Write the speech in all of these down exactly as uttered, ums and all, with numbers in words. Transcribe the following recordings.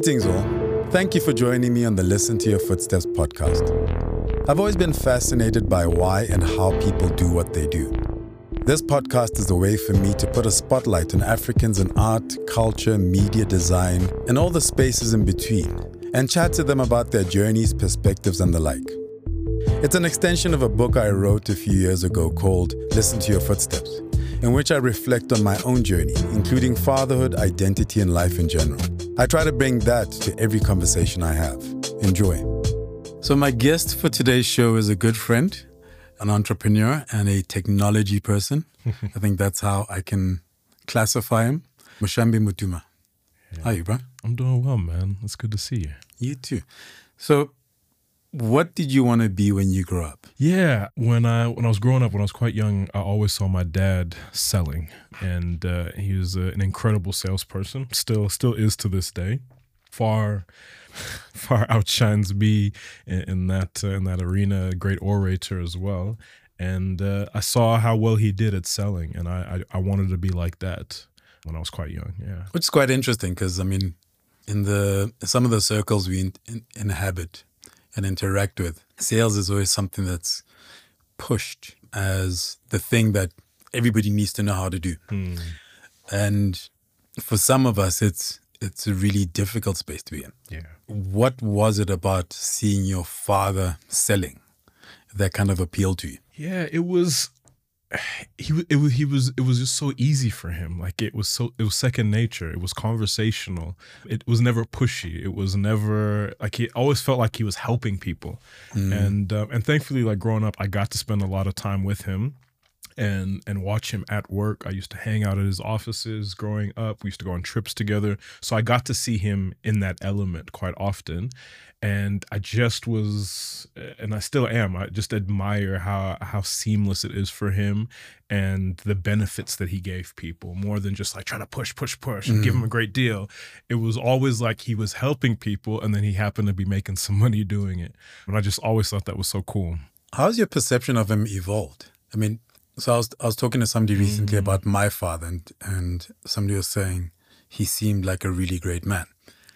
Greetings all. Thank you for joining me on the Listen to Your Footsteps podcast. I've always been fascinated by why and how people do what they do. This podcast is a way for me to put a spotlight on Africans in art, culture, media design, and all the spaces in between, and chat to them about their journeys, perspectives, and the like. It's an extension of a book I wrote a few years ago called Listen to Your Footsteps, in which I reflect on my own journey, including fatherhood, identity, and life in general. I try to bring that to every conversation I have. Enjoy. So my guest for today's show is a good friend, an entrepreneur, and a technology person. I think that's how I can classify him. Mushambi Mutuma. Yeah. How are you, bro? I'm doing well, man. It's good to see you. You too. So what did you want to be when you grew up? Yeah, when I when I was growing up, when I was quite young, I always saw my dad selling, and uh, he was uh, an incredible salesperson. Still, still is to this day. Far, far outshines me in, in that uh, in that arena. A great orator as well, and uh, I saw how well he did at selling, and I, I I wanted to be like that when I was quite young. Yeah, Which is quite interesting because I mean, in the some of the circles we in, in, inhabit and interact with, sales is always something that's pushed as the thing that everybody needs to know how to do. Hmm. And for some of us, it's it's a really difficult space to be in. Yeah. What was it about seeing your father selling that kind of appealed to you? Yeah, it was. He wa- it was he was it was just so easy for him. Like it was so it was second nature. It was conversational. It was never pushy. It was never like he always felt like he was helping people. And uh, and thankfully, like growing up, I got to spend a lot of time with him. And and watch him at work. I used to hang out at his offices growing up. We used to go on trips together. So I got to see him in that element quite often. And I just was, and I still am, I just admire how how seamless it is for him and the benefits that he gave people, more than just like trying to push, push, push and give him a great deal. It was always like he was helping people and then he happened to be making some money doing it. And I just always thought that was so cool. How's your perception of him evolved? I mean, so I was I was talking to somebody recently about my father, and and somebody was saying he seemed like a really great man,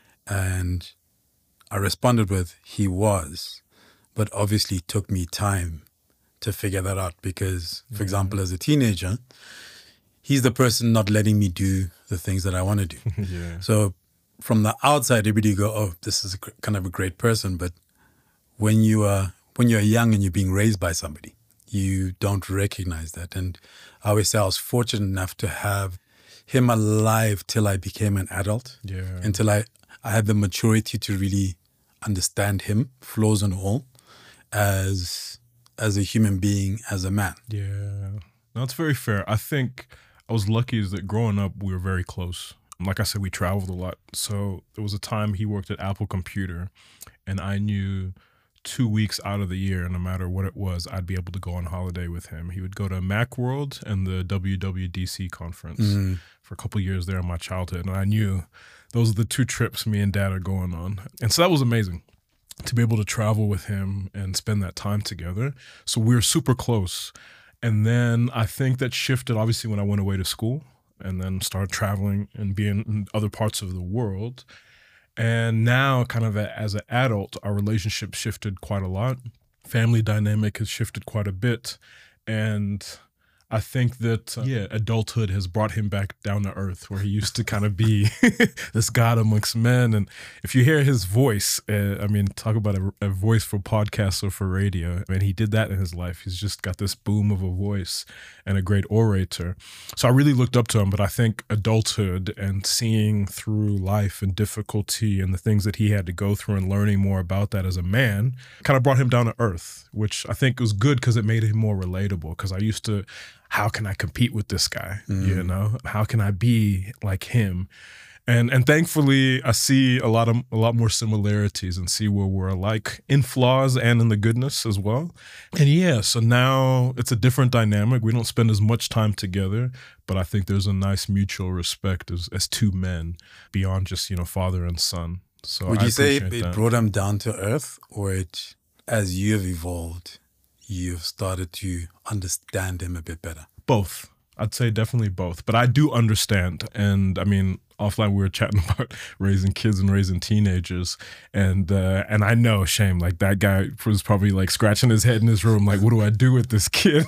and I responded with he was, but obviously it took me time to figure that out because, for example, as a teenager, he's the person not letting me do the things that I want to do. Yeah. So from the outside, everybody go, oh, this is a, gr- kind of a great person, but when you are when you're young and you're being raised by somebody, you don't recognize that. And I always say I was fortunate enough to have him alive till I became an adult, Yeah. until I, I had the maturity to really understand him, flaws and all, as as a human being, as a man. Yeah, no, that's very fair. I think I was lucky is that growing up, we were very close. Like I said, we traveled a lot. So there was a time he worked at Apple Computer, and I knew two weeks out of the year, no matter what it was, I'd be able to go on holiday with him. He would go to Macworld and the W W D C conference for a couple of years there in my childhood. And I knew those are the two trips me and dad are going on. And so that was amazing to be able to travel with him and spend that time together. So we were super close. And then I think that shifted obviously when I went away to school and then started traveling and being in other parts of the world. And now kind of a, as an adult, our relationship shifted quite a lot. Family dynamic has shifted quite a bit. And I think that, uh, yeah, adulthood has brought him back down to earth where he used to kind of be this God amongst men. And if you hear his voice, uh, I mean, talk about a, a voice for podcasts or for radio. I mean, he did that in his life. He's just got this boom of a voice and a great orator. So I really looked up to him, but I think adulthood and seeing through life and difficulty and the things that he had to go through and learning more about that as a man kind of brought him down to earth, which I think was good because it made him more relatable. Because I used to, how can I compete with this guy? Mm. You know, how can I be like him? And and thankfully, I see a lot of a lot more similarities and see where we're alike in flaws and in the goodness as well. And yeah, so now it's a different dynamic. We don't spend as much time together, but I think there's a nice mutual respect as as two men beyond just, you know, father and son. So would I you say it, appreciate it that. brought him down to earth, or it, as you have evolved, you've started to understand him a bit better? Both. I'd say definitely both, but I do understand. And I mean, offline we were chatting about raising kids and raising teenagers, and uh, and I know, Shame, like that guy was probably like scratching his head in his room, like, what do I do with this kid?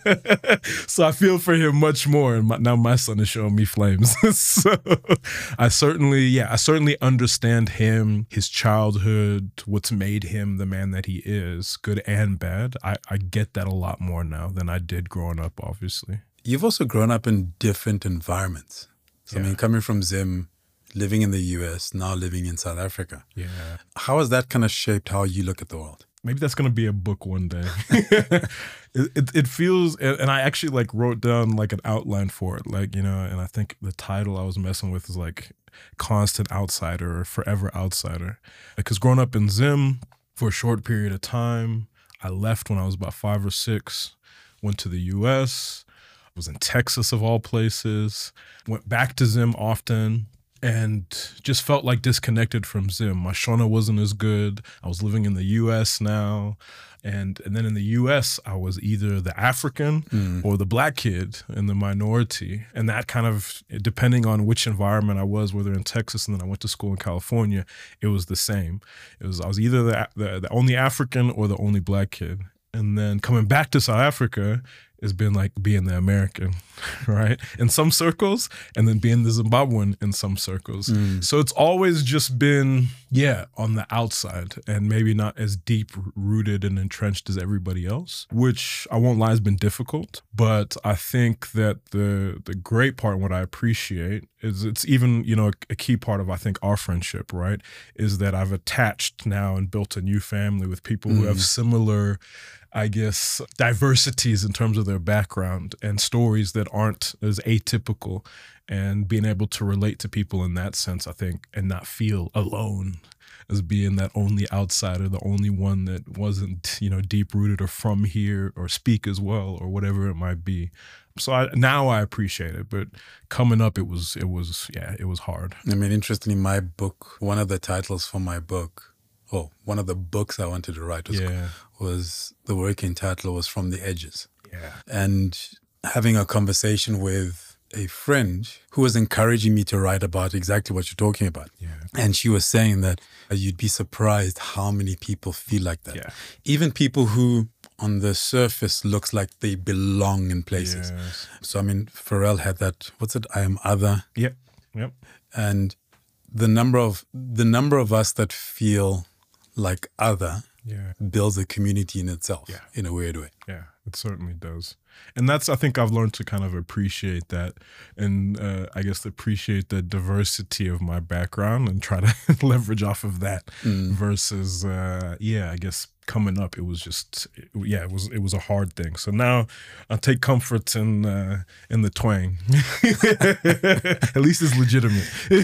So I feel for him much more, and my, now my son is showing me flames. So I certainly, yeah, I certainly understand him, his childhood, what's made him the man that he is, good and bad. I, I get that a lot more now than I did growing up, obviously. You've also grown up in different environments. So, yeah. I mean, coming from Zim, living in the U S, now living in South Africa. Yeah. How has that kind of shaped how you look at the world? Maybe that's going to be a book one day. it, it, it feels, and I actually like wrote down like an outline for it. Like, you know, and I think the title I was messing with is like Constant Outsider or Forever Outsider. Because growing up in Zim for a short period of time, I left when I was about five or six, went to the U S, was in Texas of all places, went back to Zim often, and just felt like disconnected from Zim. My Shona wasn't as good. I was living in the U S now. And and then in the U S, I was either the African mm. or the black kid in the minority. And that kind of, depending on which environment I was, whether in Texas and then I went to school in California, it was the same. It was I was either the the, the only African or the only black kid. And then coming back to South Africa, has been like being the American, right? In some circles, and then being the Zimbabwean in some circles. Mm. So it's always just been, yeah, on the outside and maybe not as deep rooted and entrenched as everybody else, which I won't lie has been difficult. But I think that the the great part and what I appreciate is it's even, you know, a, a key part of, I think, our friendship, right? Is that I've attached now and built a new family with people mm. who have similar, I guess, diversities in terms of their background and stories that aren't as atypical, and being able to relate to people in that sense, I think, and not feel alone as being that only outsider, the only one that wasn't, you know, deep rooted or from here or speak as well or whatever it might be. So I, now I appreciate it, but coming up, it was, it was, yeah, it was hard. I mean, interestingly, my book, one of the titles for my book, oh, one of the books I wanted to write was, yeah. was the working title was From the Edges. Yeah. And having a conversation with a friend who was encouraging me to write about exactly what you're talking about. Yeah. And she was saying that you'd be surprised how many people feel like that. Yeah. Even people who on the surface looks like they belong in places. Yes. So, I mean, Pharrell had that, what's it, I Am Other. Yep, yep. And the number of the number of us that feel like other yeah. builds a community in itself yeah. in a weird way. Yeah, it certainly does. And that's, I think I've learned to kind of appreciate that and uh, I guess appreciate the diversity of my background and try to leverage off of that mm. versus, uh, yeah, I guess coming up, it was just, yeah, it was it was a hard thing. So now I take comfort in uh, in the twang. At least it's legitimate.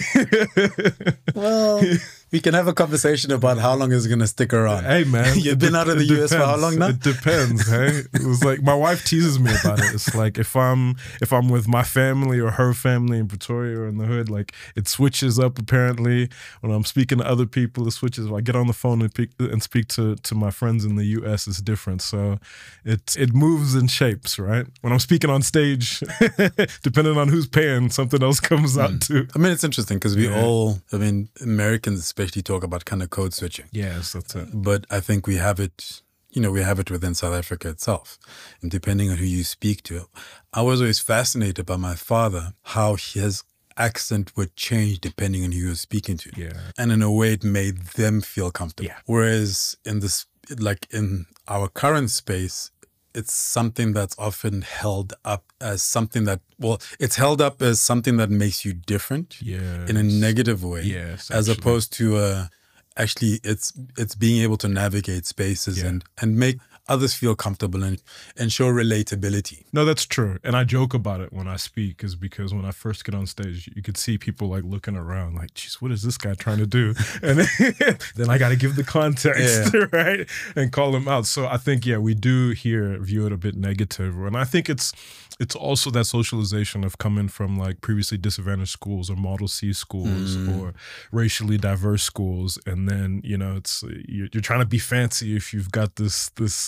Well, we can have a conversation about how long is it going to stick around. Hey, man. You've been out of the U S for how long now? It depends, hey? It was like, my wife teases me about it. It's like, if I'm if I'm with my family or her family in Pretoria or in the hood, like, it switches up apparently. When I'm speaking to other people, it switches. If I get on the phone and, pick, and speak to, to my friends in the U S, it's different. So it, it moves and shapes, right? When I'm speaking on stage, depending on who's paying, something else comes out mm. too. I mean, it's interesting because we yeah. all, I mean, Americans especially talk about kind of code switching. Yes, that's it. But I think we have it, you know, we have it within South Africa itself. And depending on who you speak to, I was always fascinated by my father, how his accent would change depending on who you were speaking to. Yeah. And in a way, it made them feel comfortable. Yeah. Whereas in this, like in our current space, it's something that's often held up as something that, well, it's held up as something that makes you different yes. in a negative way. Yes, as opposed to, uh, actually, it's it's being able to navigate spaces yeah. and, and make others feel comfortable and, and show relatability. No, that's true. And I joke about it when I speak, is because when I first get on stage, you could see people like looking around like, geez, what is this guy trying to do? And then, then I got to give the context, yeah. right? And call them out. So I think, yeah, we do here view it a bit negative. And I think it's it's also that socialization of coming from like previously disadvantaged schools or Model C schools mm. or racially diverse schools. And then, you know, it's you're, you're trying to be fancy if you've got this, this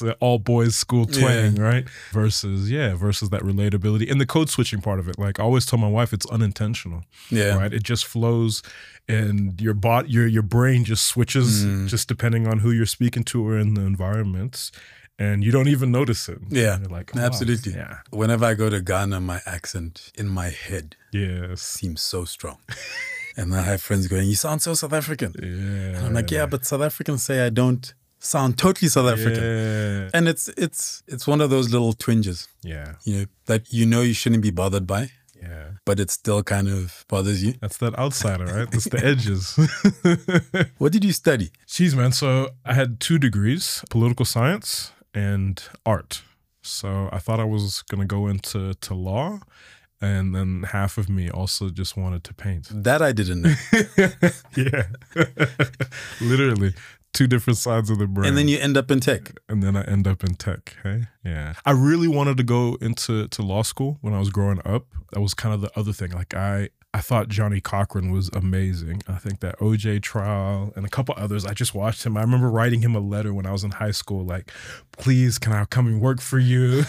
uh, all boys school twang, Yeah. right? Versus, yeah, versus that relatability and the code switching part of it. Like I always tell my wife, it's unintentional, Yeah. right? It just flows, and your bot, your your brain just switches Mm. just depending on who you're speaking to or in the environments, and you don't even notice it. Yeah. And you're like, oh, wow. Absolutely. Yeah. Whenever I go to Ghana, my accent in my head Yes. seems so strong. And I have friends going, you sound so South African. Yeah. And I'm like, yeah, but South Africans say I don't sound totally South African. Yeah. And it's it's it's one of those little twinges, Yeah. you know, that you know you shouldn't be bothered by, Yeah. but it still kind of bothers you. That's that outsider, right? That's the edges. What did you study? Jeez, man. So I had two degrees, political science and art. So I thought I was going to go into to law. And then half of me also just wanted to paint. That I didn't know. Yeah. Literally. Two different sides of the brain. And then you end up in tech. And then I end up in tech. Hey, yeah. I really wanted to go into to law school when I was growing up. That was kind of the other thing. Like I, I thought Johnny Cochran was amazing. I think that O J trial and a couple others. I just watched him. I remember writing him a letter when I was in high school, like, "Please, can I come and work for you?"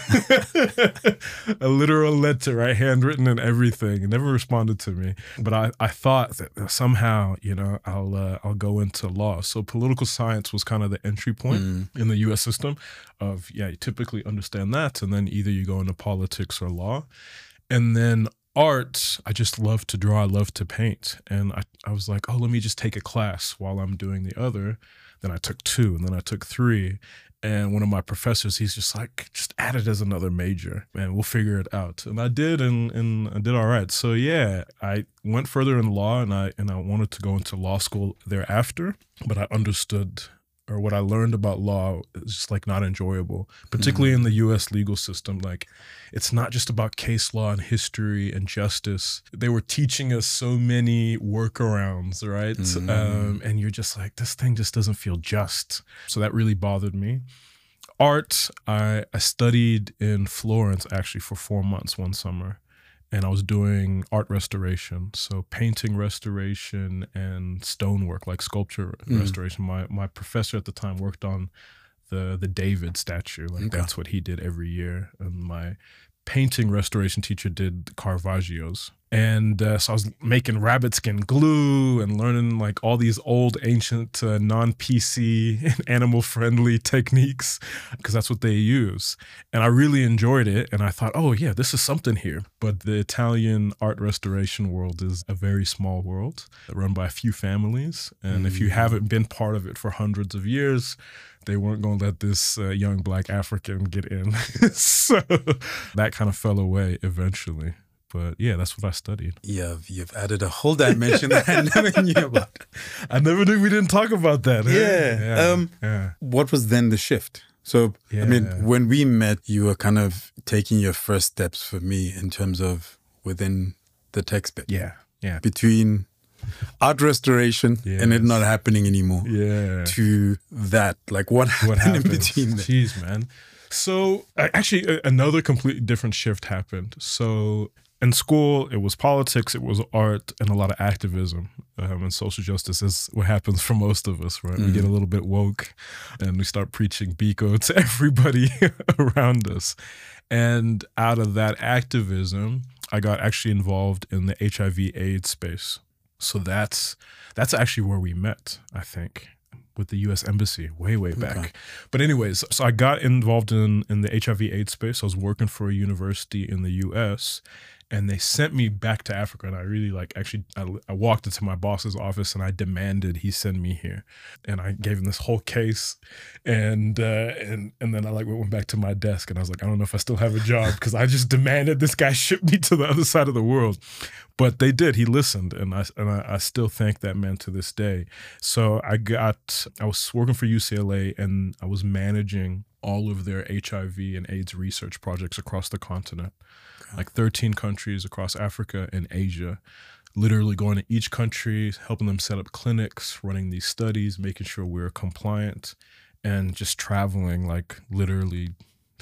A literal letter, right, handwritten and everything. He never responded to me. But I, I thought that somehow, you know, I'll uh, I'll go into law. So political science was kind of the entry point Mm. in the U S system. Of yeah, you typically understand that, and then either you go into politics or law, and then art. I just love to draw. I love to paint, and I I was like, oh, let me just take a class while I'm doing the other. Then I took two, and then I took three. And one of my professors, he's just like, just add it as another major, and we'll figure it out. And I did, and and I did all right. So yeah, I went further in law, and I and I wanted to go into law school thereafter. But I understood, or what I learned about law is just like not enjoyable, particularly in the U S legal system. Like, it's not just about case law and history and justice. They were teaching us so many workarounds, right? Mm. Um, and you're just like, this thing just doesn't feel just. So that really bothered me. Art, I, I studied in Florence actually for four months one summer. And I was doing art restoration, so painting restoration and stonework, like sculpture Mm. restoration. My my professor at the time worked on the the David statue, like Okay. that's what he did every year. And my painting restoration teacher did Caravaggio's. And uh, so I was making rabbit skin glue and learning like all these old ancient uh, non-P C animal friendly techniques, because that's what they use. And I really enjoyed it. And I thought, oh yeah, this is something here. But the Italian art restoration world is a very small world run by a few families. And if you haven't been part of it for hundreds of years, they weren't going to let this uh, young black African get in. So that kind of fell away eventually. But yeah, that's what I studied. You've, you've added a whole dimension that I never knew about. I never knew we didn't talk about that. huh? Yeah. Yeah. Um, yeah. What was then the shift? So, I mean, Yeah. when we met, you were kind of taking your first steps for me in terms of within the tech space. Yeah. Yeah. Between art restoration and it Yes. not happening anymore Yeah. to that. Like, what happened What happened in between there? Jeez, man. So uh, actually, a- another completely different shift happened. So in school, it was politics, it was art, and a lot of activism. Um, and social justice is what happens for most of us, right? We get a little bit woke, and we start preaching Biko to everybody around us. And out of that activism, I got actually involved in the H I V AIDS space. So that's that's actually where we met, I think, with the U S Embassy way, way back. Okay. But anyways, so I got involved in, in the H I V AIDS space. I was working for a university in the U S, and they sent me back to Africa. And I really like, actually, I, I walked into my boss's office and I demanded he send me here. And I gave him this whole case. And uh, and and then I like went back to my desk and I was like, I don't know if I still have a job, because I just demanded this guy ship me to the other side of the world. But they did. He listened, and I and I, I still thank that man to this day. So I got, I was working for U C L A, and I was managing all of their H I V and AIDS research projects across the continent, like thirteen countries across Africa and Asia. Literally going to each country, helping them set up clinics, running these studies, making sure we're compliant, and just traveling like literally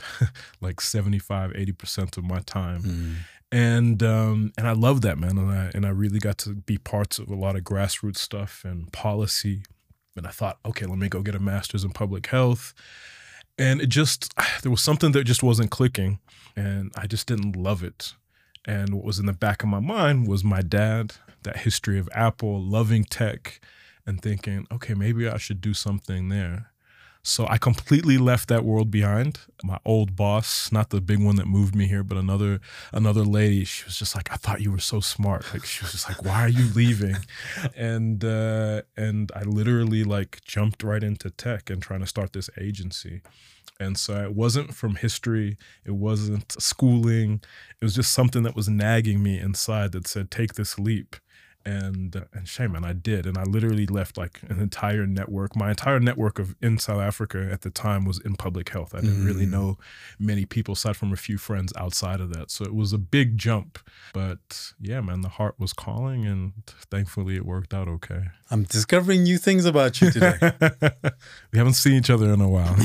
like seventy-five, eighty percent of my time. Mm. And um, and I love that, man. And I, and I really got to be parts of a lot of grassroots stuff and policy. And I thought, okay, let me go get a master's in public health. And it just, there was something that just wasn't clicking, and I just didn't love it. And what was in the back of my mind was my dad, that history of Apple, loving tech, and thinking, okay, maybe I should do something there. So I completely left that world behind. My old boss, not the big one that moved me here, but another another lady, she was just like, I thought you were so smart. Like, she was just like, why are you leaving? And uh, and I literally like jumped right into tech and trying to start this agency. And so it wasn't from history. It wasn't schooling. It was just something that was nagging me inside that said, take this leap. And uh, and shame, man, I did. And I literally left like an entire network. My entire network of in South Africa at the time was in public health. I didn't mm. really know many people aside from a few friends outside of that. So it was a big jump. But yeah, man, the heart was calling, and thankfully it worked out okay. I'm discovering new things about you today. We haven't seen each other in a while.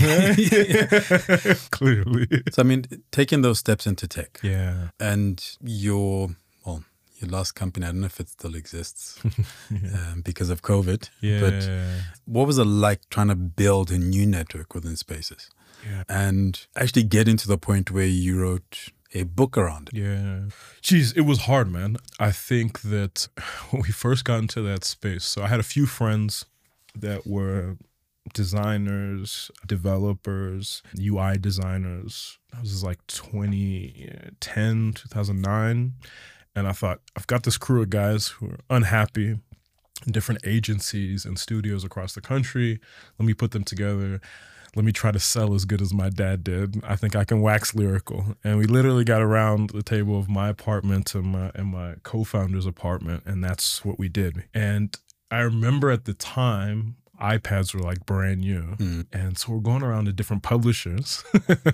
Clearly. So, I mean, taking those steps into tech. Yeah. And your, well, your last company, I don't know if it still exists yeah. um, because of COVID. Yeah. But what was it like trying to build a new network within Spaces? Yeah. And actually getting to the point where you wrote a book around it. Yeah. Geez, it was hard, man. I think that when we first got into that space, so I had a few friends that were designers, developers, U I designers. That was like twenty ten, two thousand nine. And I thought, I've got this crew of guys who are unhappy in different agencies and studios across the country. Let me put them together. Let me try to sell as good as my dad did. I think I can wax lyrical. And we literally got around the table of my apartment and my, and my co-founder's apartment, and that's what we did. And I remember at the time, iPads were like brand new. Mm. And so we're going around to different publishers,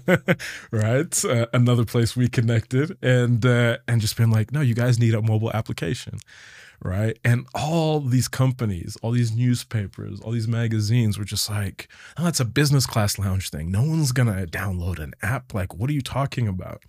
right? Uh, another place we connected, and uh, and just been like, no, you guys need a mobile application, right? And all these companies, all these newspapers, all these magazines were just like, oh, it's a business class lounge thing. No one's gonna download an app. Like, what are you talking about?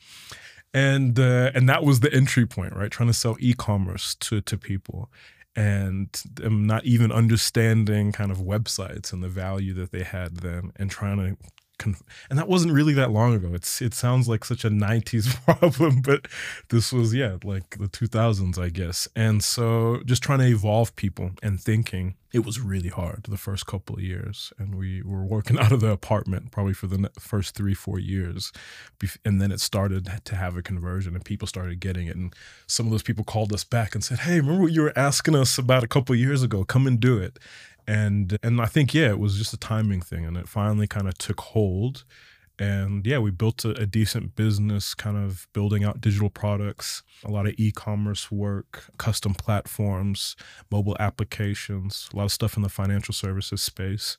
And uh, and that was the entry point, right? Trying to sell e-commerce to to people. And them not even understanding kind of websites and the value that they had then, and trying to, conf- and that wasn't really that long ago. It's it sounds like such a nineties problem, but this was, yeah, like the two thousands, I guess. And so just trying to evolve people and thinking, it was really hard the first couple of years. And we were working out of the apartment probably for the first three, four years. And then it started to have a conversion, and people started getting it. And some of those people called us back and said, hey, remember what you were asking us about a couple of years ago? Come and do it. And, and I think, yeah, it was just a timing thing. And it finally kind of took hold. And yeah, we built a, a decent business, kind of building out digital products, a lot of e-commerce work, custom platforms, mobile applications, a lot of stuff in the financial services space.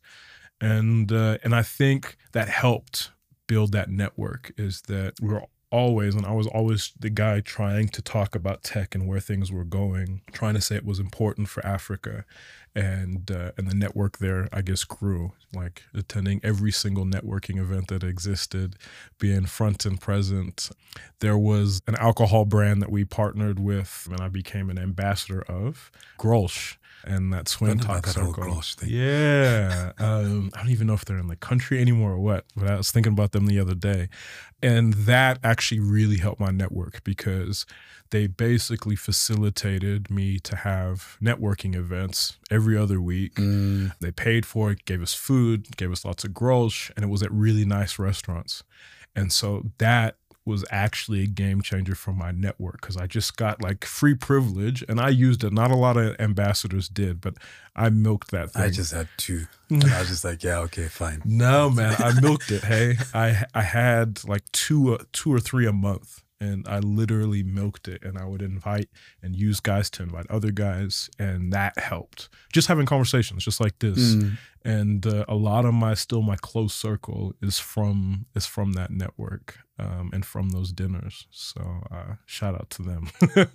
And uh, and I think that helped build that network, is that we were always, and I was always the guy trying to talk about tech and where things were going, trying to say it was important for Africa. And uh, and the network there, I guess, grew, like attending every single networking event that existed, being front and present. There was an alcohol brand that we partnered with, and I became an ambassador of, Grolsch, and that swim talk circle. Yeah. um, I don't even know if they're in the country anymore or what, but I was thinking about them the other day. And that actually really helped my network, because they basically facilitated me to have networking events every other week. Mm. They paid for it, gave us food, gave us lots of Grolsch, and it was at really nice restaurants. And so that was actually a game changer for my network, because I just got like free privilege, and I used it. Not a lot of ambassadors did, but I milked that thing. I just had two. And I was just like, yeah, okay, fine. No, man, I milked it. Hey, I I had like two, uh, two or three a month. And I literally milked it, and I would invite and use guys to invite other guys, and that helped. Just having conversations just like this. Mm. And uh, a lot of my, still my close circle is from is from that network um, and from those dinners. So uh, shout out to them.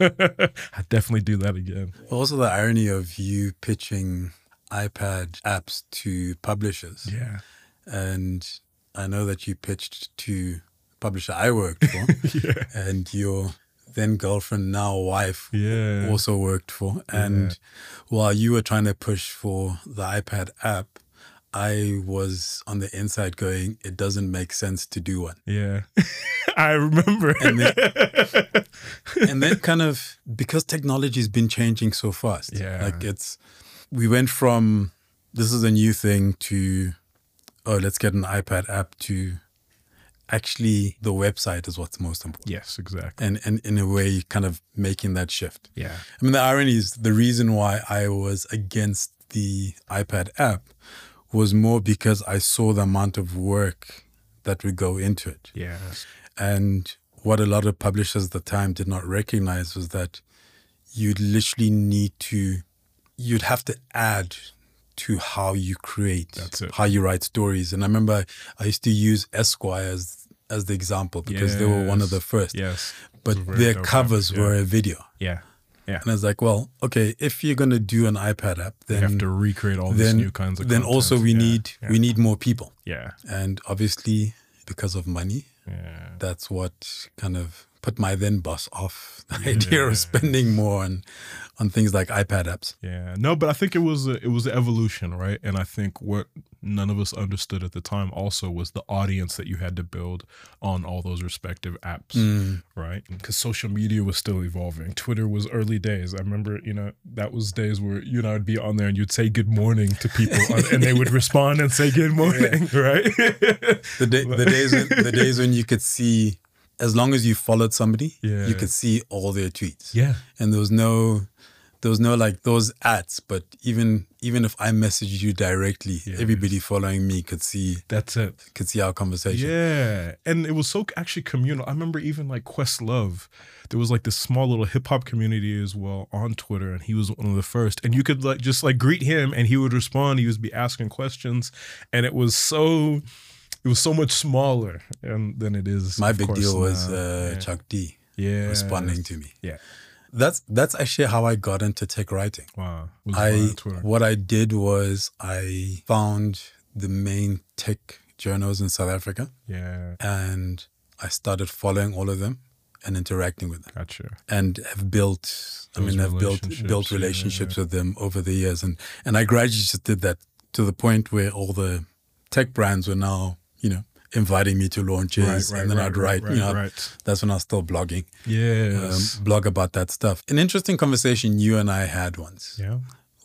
I definitely do that again. Also the irony of you pitching iPad apps to publishers. Yeah. And I know that you pitched to publisher I worked for, yeah. and your then girlfriend, now wife, yeah. also worked for. And yeah. while you were trying to push for the iPad app, I was on the inside going, it doesn't make sense to do one. Yeah. I remember. And then, and then kind of, because technology has been changing so fast. Yeah. Like it's, we went from, this is a new thing to, oh, let's get an iPad app to actually the website is what's most important. Yes, exactly. And, and in a way, kind of making that shift. Yeah. I mean, the irony is the reason why I was against the iPad app was more because I saw the amount of work that would go into it. Yes. And what a lot of publishers at the time did not recognize was that you'd literally need to, you'd have to add to how you create, That's it. how you write stories. And I remember I used to use Esquire as, as the example because yes. they were one of the first. Yes. But their covers yeah. were a video. Yeah. Yeah. And I was like, well, okay, if you're going to do an iPad app, then you have to recreate all then, these new kinds of Then content. also we yeah. need yeah. we need more people. Yeah. And obviously because of money, yeah. that's what kind of put my then boss off the yeah. idea of spending more on on things like iPad apps. Yeah. No, but I think it was a, it was an evolution, right? And I think what none of us understood at the time also was the audience that you had to build on all those respective apps, mm. right? Because social media was still evolving. Twitter was early days. I remember, you know, that was days where you and I would be on there and you'd say good morning to people and they would respond and say good morning, yeah. right? the, day, the, days when, the days when you could see, as long as you followed somebody, yeah. you could see all their tweets. Yeah. And there was no... There was no like those ads, but even even if I messaged you directly, yes. everybody following me could see. That's it. Could see our conversation. Yeah, and it was so actually communal. I remember even like Questlove, there was like this small little hip hop community as well on Twitter, and he was one of the first. And you could like just like greet him, and he would respond. He would be asking questions, and it was so. It was so much smaller and than it is. My big deal now. was uh, yeah. Chuck D. Yeah, responding to me. Yeah. That's that's actually how I got into tech writing. Wow. I what I did was I found the main tech journals in South Africa. Yeah. And I started following all of them and interacting with them. Gotcha. And have built I mean I've built built relationships yeah. with them over the years, and and I gradually just did that to the point where all the tech brands were now, you know, inviting me to launches, right, right, and then right, I'd write, right, you know, right. that's when I was still blogging. Yes. Um, blog about that stuff. An interesting conversation you and I had once yeah.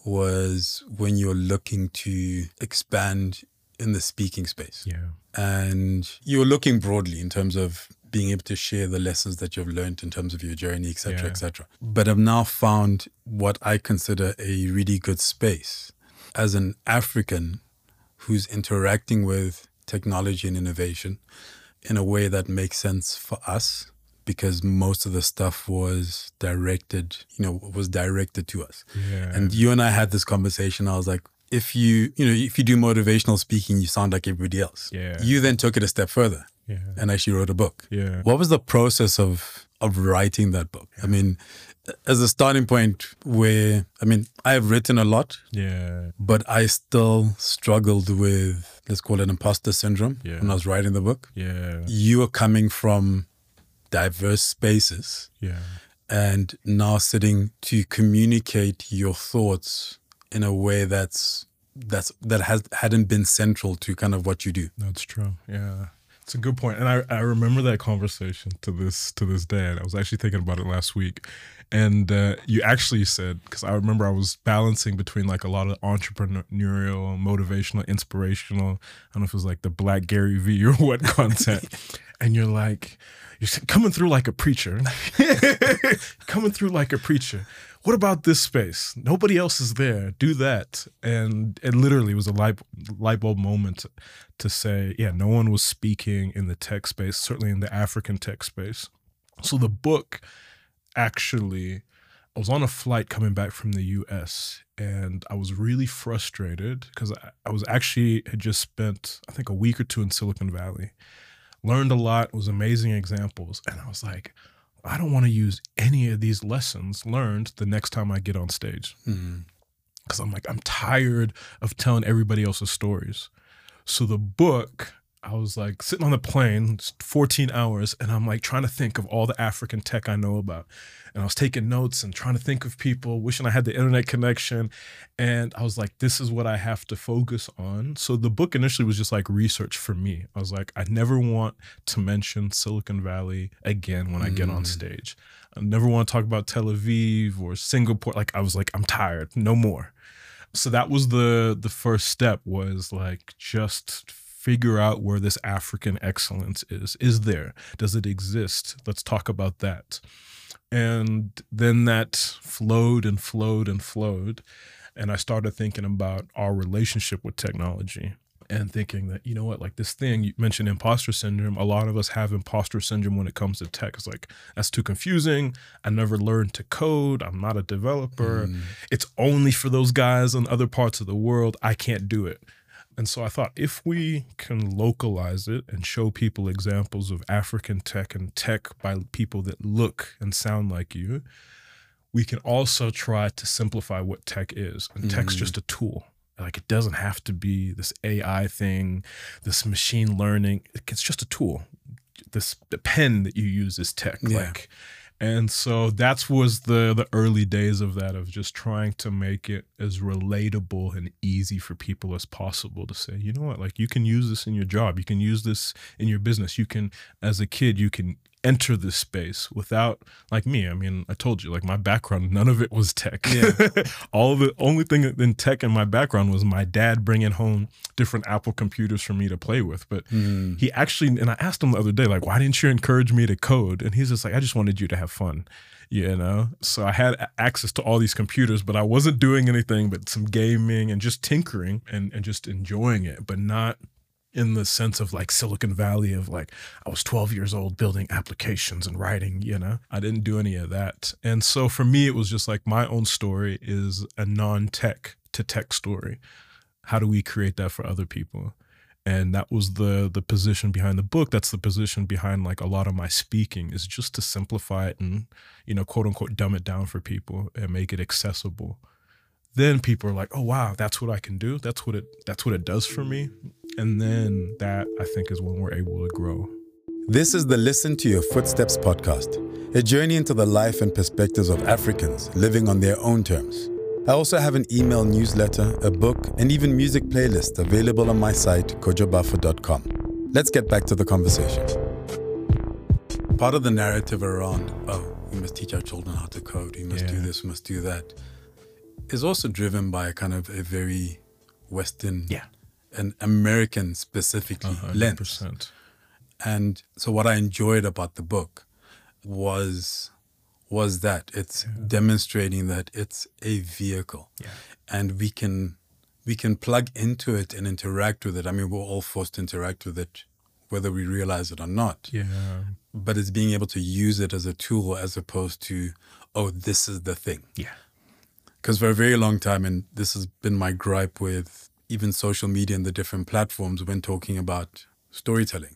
was when you're looking to expand in the speaking space. Yeah. And you're looking broadly in terms of being able to share the lessons that you've learned in terms of your journey, et cetera, yeah. et cetera. But I've now found what I consider a really good space as an African who's interacting with technology and innovation in a way that makes sense for us, because most of the stuff was directed, you know, was directed to us. Yeah. And you and I had this conversation. I was like, if you, you know, if you do motivational speaking, you sound like everybody else. Yeah. You then took it a step further yeah. and actually wrote a book. Yeah. What was the process of of writing that book? Yeah. I mean, as a starting point where, I mean, I have written a lot, yeah, but I still struggled with, let's call it imposter syndrome yeah. when I was writing the book. Yeah. You are coming from diverse spaces yeah. and now sitting to communicate your thoughts in a way that's that's that has hadn't been central to kind of what you do. That's true. Yeah. It's a good point. And I, I remember that conversation to this to this day. And I was actually thinking about it last week. And uh, you actually said, because I remember I was balancing between like a lot of entrepreneurial, motivational, inspirational, I don't know if it was like the Black Gary Vee or what content. And you're like, you're coming through like a preacher. coming through like a preacher. What about this space? Nobody else is there. Do that. And it literally was a light, light bulb moment to say, yeah, no one was speaking in the tech space, certainly in the African tech space. So the book actually, I was on a flight coming back from the U S and I was really frustrated because I, I was actually had just spent, I think, a week or two in Silicon Valley. Learned a lot, was amazing examples. And I was like, I don't want to use any of these lessons learned the next time I get on stage. Mm-hmm. Because I'm like, I'm tired of telling everybody else's stories. So the book, I was like sitting on the plane, it's fourteen hours, and I'm like trying to think of all the African tech I know about. And I was taking notes and trying to think of people, wishing I had the internet connection. And I was like, this is what I have to focus on. So the book initially was just like research for me. I was like, I never want to mention Silicon Valley again when I get on stage. I never want to talk about Tel Aviv or Singapore. Like, I was like, I'm tired, no more. So that was the the first step, was like, just figure out where this African excellence is. Is there? Does it exist? Let's talk about that. And then that flowed and flowed and flowed. And I started thinking about our relationship with technology and thinking that, you know what, like this thing, you mentioned imposter syndrome. A lot of us have imposter syndrome when it comes to tech. It's like, that's too confusing. I never learned to code. I'm not a developer. Mm. It's only for those guys in other parts of the world. I can't do it. And so I thought, if we can localize it and show people examples of African tech and tech by people that look and sound like you, we can also try to simplify what tech is. And mm. tech's just a tool. Like, it doesn't have to be this A I thing, this machine learning. It's just a tool. This the pen that you use is tech. Yeah. Like, and so that was the the early days of that, of just trying to make it as relatable and easy for people as possible to say, you know what, like, you can use this in your job. You can use this in your business. You can, as a kid, you can enter this space without, like me, I mean, I told you, like, my background, none of it was tech. Yeah. All the only thing in tech in my background was my dad bringing home different Apple computers for me to play with. But mm. he actually, and I asked him the other day, like, why didn't you encourage me to code? And he's just like, I just wanted you to have fun, you know? So I had access to all these computers, but I wasn't doing anything but some gaming and just tinkering and, and just enjoying it, but not in the sense of like Silicon Valley of like, I was twelve years old building applications and writing, you know, I didn't do any of that. And so for me, it was just like, my own story is a non-tech to tech story. How do we create that for other people? And that was the the position behind the book. That's the position behind like a lot of my speaking, is just to simplify it and, you know, quote unquote, dumb it down for people and make it accessible. Then people are like, oh, wow, that's what I can do. That's what it, that's what it does for me. And then that, I think, is when we're able to grow. This is the Listen to Your Footsteps podcast, a journey into the life and perspectives of Africans living on their own terms. I also have an email newsletter, a book, and even music playlist available on my site, kojo bafo dot com. Let's get back to the conversation. Part of the narrative around, oh, we must teach our children how to code, we must yeah. do this, we must do that, is also driven by kind of a very Western yeah. and American specifically one hundred percent lens. And so what I enjoyed about the book was was that it's yeah. demonstrating that it's a vehicle yeah. and we can we can plug into it and interact with it. I mean, we're all forced to interact with it, whether we realize it or not. Yeah. But it's being able to use it as a tool as opposed to, oh, this is the thing. Yeah. Because for a very long time, and this has been my gripe with even social media and the different platforms when talking about storytelling,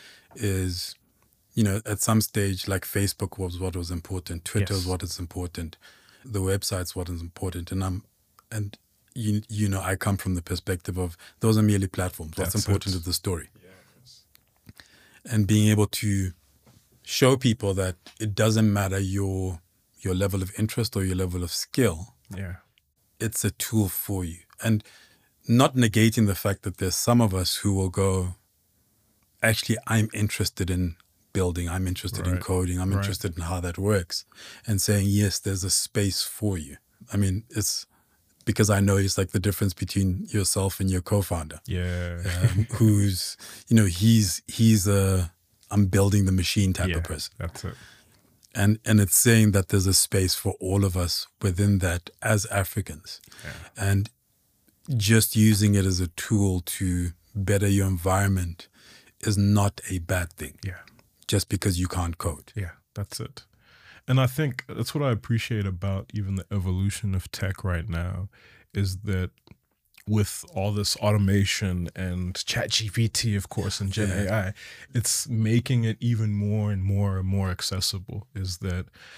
is, you know, at some stage, like Facebook was what was important, Twitter yes. was what is important, the website's what is important, and I'm, and you you know, I come from the perspective of those are merely platforms. What's That's important it. is the story, yes. and being able to show people that it doesn't matter your your level of interest or your level of skill. Yeah, it's a tool for you, and not negating the fact that there's some of us who will go, actually, I'm interested in building, I'm interested right. in coding, I'm right. interested in how that works, and saying, yes, there's a space for you. I mean, it's because I know it's like the difference between yourself and your co-founder. Yeah. um, who's, you know, he's, he's a, I'm building the machine type yeah, of person. That's it. And and it's saying that there's a space for all of us within that as Africans. Yeah. And just using it as a tool to better your environment is not a bad thing. Yeah. Just because you can't code. Yeah, that's it. And I think that's what I appreciate about even the evolution of tech right now, is that with all this automation and ChatGPT, of course, and Gen yeah. A I, it's making it even more and more and more accessible. Is that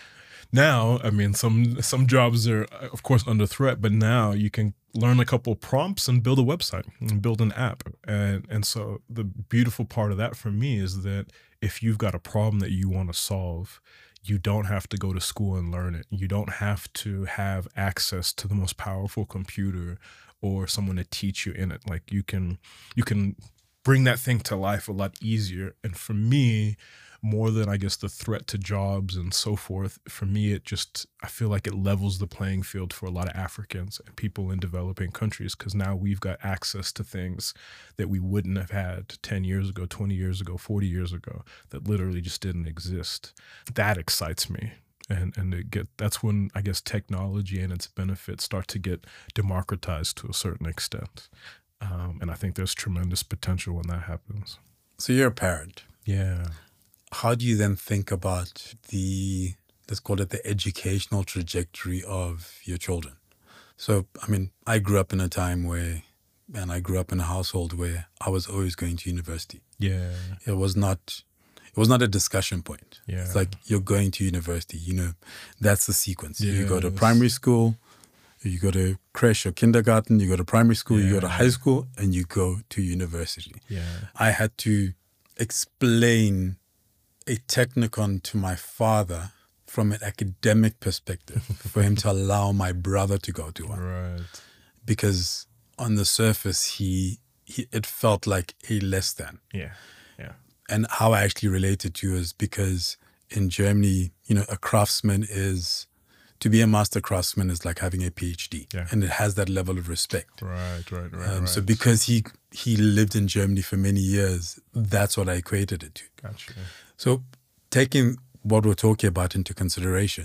now, I mean, some some jobs are, of course, under threat, but now you can learn a couple of prompts and build a website and build an app. And and so the beautiful part of that for me is that if you've got a problem that you want to solve, you don't have to go to school and learn it. You don't have to have access to the most powerful computer or someone to teach you in it. Like you can you can bring that thing to life a lot easier. And for me, more than I guess the threat to jobs and so forth, for me, it just, I feel like it levels the playing field for a lot of Africans and people in developing countries, because now we've got access to things that we wouldn't have had ten years ago, twenty years ago, forty years ago, that literally just didn't exist. That excites me. And and it get that's when I guess technology and its benefits start to get democratized to a certain extent. Um, and I think there's tremendous potential when that happens. So you're a parent. Yeah. How do you then think about the, let's call it the educational trajectory of your children? So, I mean, I grew up in a time where, and I grew up in a household where I was always going to university. Yeah. It was not, it was not a discussion point. Yeah. It's like, you're going to university, you know, that's the sequence. Yes. You go to primary school, you go to creche or kindergarten, you go to primary school, Yeah. you go to high school, and you go to university. Yeah. I had to explain a technicon to my father from an academic perspective for him to allow my brother to go to one. Right. Because on the surface, he, he it felt like a less than. Yeah. Yeah. And how I actually related to is because in Germany, you know, a craftsman is, to be a master craftsman is like having a PhD. Yeah. And it has that level of respect. Right, right, right, Um, right. So because he he lived in Germany for many years, that's what I equated it to. Gotcha. So taking what we're talking about into consideration,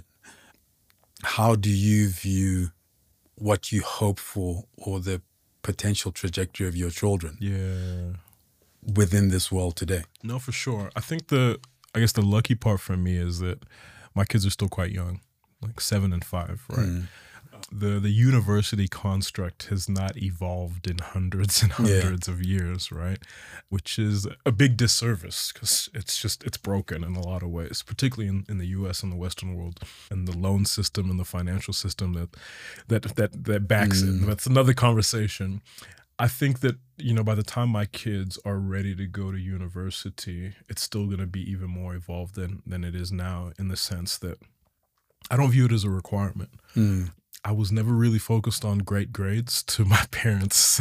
how do you view what you hope for or the potential trajectory of your children Yeah. within this world today? No, for sure. I think the, I guess the lucky part for me is that my kids are still quite young, like seven and five, right? Mm. The the university construct has not evolved in hundreds and Yeah. hundreds of years, right? Which is a big disservice because it's just, it's broken in a lot of ways, particularly in, in the U S and the Western world, and the loan system and the financial system that that that, that backs Mm. it. That's another conversation. I think that, you know, by the time my kids are ready to go to university, it's still going to be even more evolved than than it is now, in the sense that I don't view it as a requirement. Mm. I was never really focused on great grades, to my parents,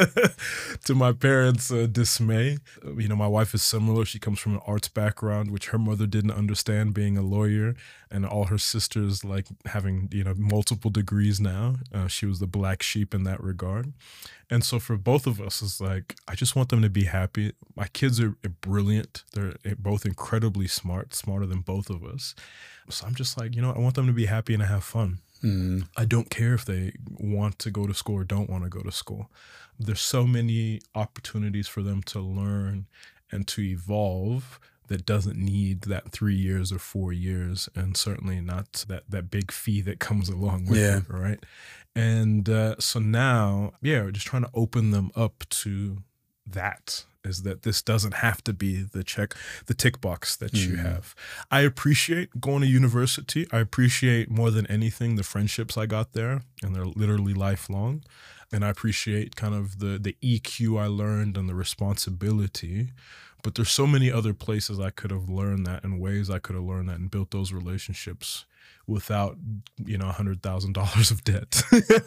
to my parents' uh, dismay. You know, my wife is similar. She comes from an arts background, which her mother didn't understand, being a lawyer, and all her sisters like having, you know, multiple degrees now. Uh, she was the black sheep in that regard. And so for both of us, it's like, I just want them to be happy. My kids are brilliant. They're both incredibly smart, smarter than both of us. So I'm just like, you know, I want them to be happy and to have fun. Mm. I don't care if they want to go to school or don't want to go to school. There's so many opportunities for them to learn and to evolve that doesn't need that three years or four years, and certainly not that, that big fee that comes along with Yeah. it, right? And uh, so now, yeah, we're just trying to open them up to that, is that this doesn't have to be the check, the tick box that you Mm. have. I appreciate going to university. I appreciate more than anything the friendships I got there, and they're literally lifelong. And I appreciate kind of the the E Q I learned and the responsibility. But there's so many other places I could have learned that, and ways I could have learned that and built those relationships without, you know, a hundred thousand dollars of debt.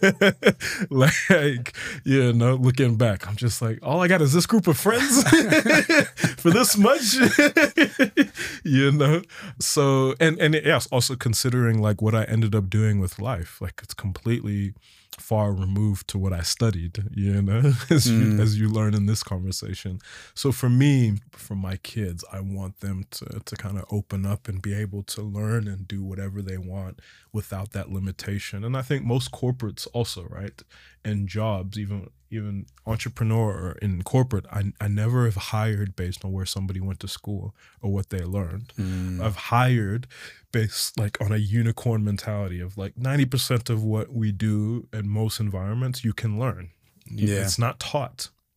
Like, you know, looking back, I'm just like, all I got is this group of friends for this much, you know? So, and, and yes, also considering like what I ended up doing with life, like it's completely far removed to what I studied, you know, as, Mm. you, as you learn in this conversation. So for me, for my kids, I want them to, to kind of open up and be able to learn and do whatever they want without that limitation. And I think most corporates also, right, and jobs, even even entrepreneur or in corporate, I, I never have hired based on where somebody went to school or what they learned. Mm. I've hired based like on a unicorn mentality of like ninety percent of what we do in most environments, you can learn. Yeah. It's not taught.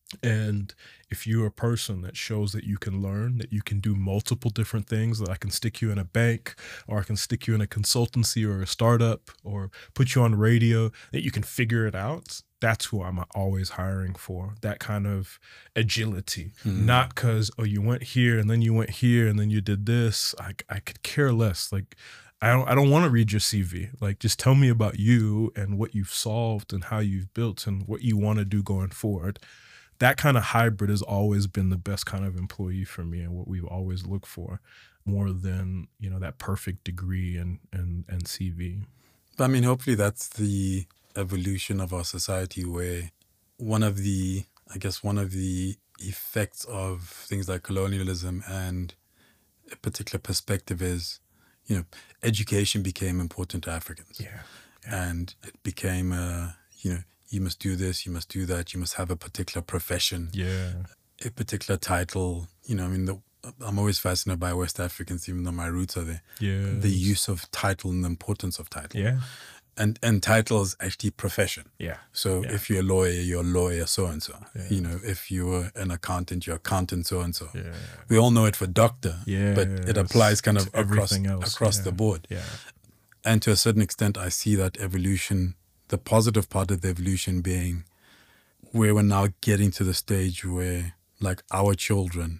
And if you're a person that shows that you can learn, that you can do multiple different things, that I can stick you in a bank, or I can stick you in a consultancy or a startup, or put you on radio, that you can figure it out, that's who I'm always hiring for. That kind of agility. Mm. Not because, oh, you went here and then you went here and then you did this. I, I could care less. Like, I don't I don't want to read your C V. Like, just tell me about you and what you've solved and how you've built and what you want to do going forward. That kind of hybrid has always been the best kind of employee for me and what we've always looked for, more than, you know, that perfect degree and and and C V. But I mean, hopefully that's the evolution of our society, where one of the, I guess, one of the effects of things like colonialism and a particular perspective is, you know, education became important to Africans. Yeah. yeah. And it became, uh, you know, you must do this, you must do that, you must have a particular profession, yeah, a particular title. You know, I mean, the, I'm always fascinated by West Africans, even though my roots are there. Yeah. The use of title and the importance of title. Yeah. And and title is actually profession. Yeah. So yeah. if you're a lawyer, you're a lawyer so-and-so. Yeah. You know, if you're an accountant, you're accountant so-and-so. Yeah. We all know it for doctor, yeah. but it applies kind of across, else. across yeah. the board. Yeah. And to a certain extent, I see that evolution, the positive part of the evolution being where we're now getting to the stage where, like, our children,